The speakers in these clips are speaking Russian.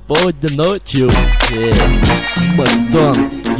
сегодня ночью. Макдон,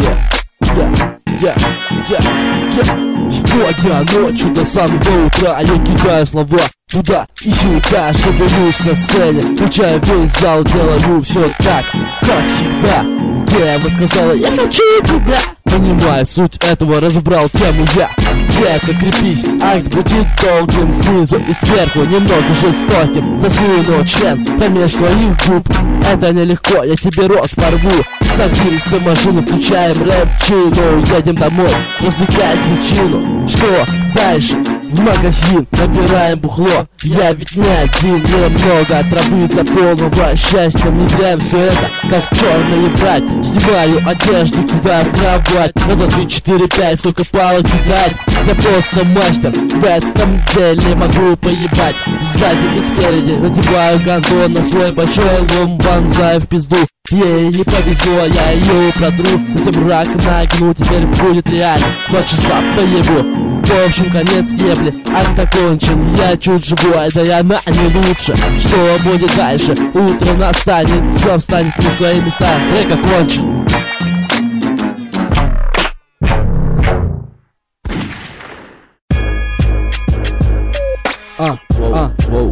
сегодня ночью до самого утра я кидаю слова туда и сюда, шевелюсь на сцене, включая весь зал, делаю все так, как всегда. Дева сказала, я хочу тебя. Понимая суть этого, разобрал тему я. Детка, крепись, акт будет долгим, снизу и сверху немного жестоким. Засуну член промеж твоих губ. Это нелегко, я тебе рот порву. Садимся в машину, включаем рэпчину. Едем домой, развлекать девчину. Что дальше? В магазин набираем бухло. Я ведь не один, немного травы для полного счастья. Внедряем все это, как черные братья. Снимаю одежду, кидаю в кровать. Раза 3, 4, 5, сколько палок кидать. Я просто мастер, в этом деле могу поебать. Сзади и спереди надеваю гандон на свой большой лом, вонзаю в пизду. Ей не повезло, я ее протру. Затем рак нагну, теперь будет реально 2 часа поебу. В общем, конец ебли, акт окончен. Я чуть живой, да и она не лучше. Что будет дальше? Утро настанет, все встанет на свои места. Трек окончен. Воу,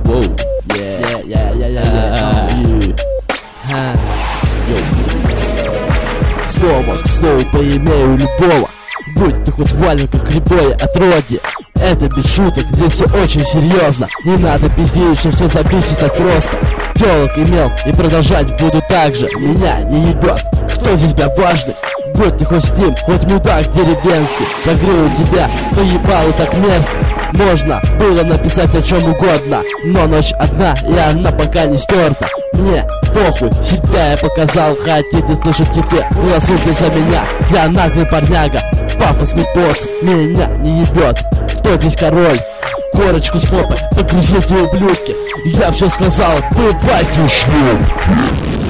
Слово к слову поимею любого. Будь ты хоть валенка кривое отродье. Это без шуток, здесь все очень серьезно. Не надо пиздеть, что все зависит от роста. Телок имел и продолжать буду так же. Меня не ебет, кто здесь тебя важный? Будь ты хоть с ним, хоть мудак деревенский. Покрыл тебя, поебалу так мерзко. Можно было написать о чем угодно, но ночь одна, и она пока не стерта. Мне похуй, себя я показал. Хотите слышать теперь, голосуйте за меня. Я наглый парняга, пафосный босс. Меня не ебет, кто здесь король? Корочку с попой погрузите, ублюдки. Я все сказал, бывайте уж.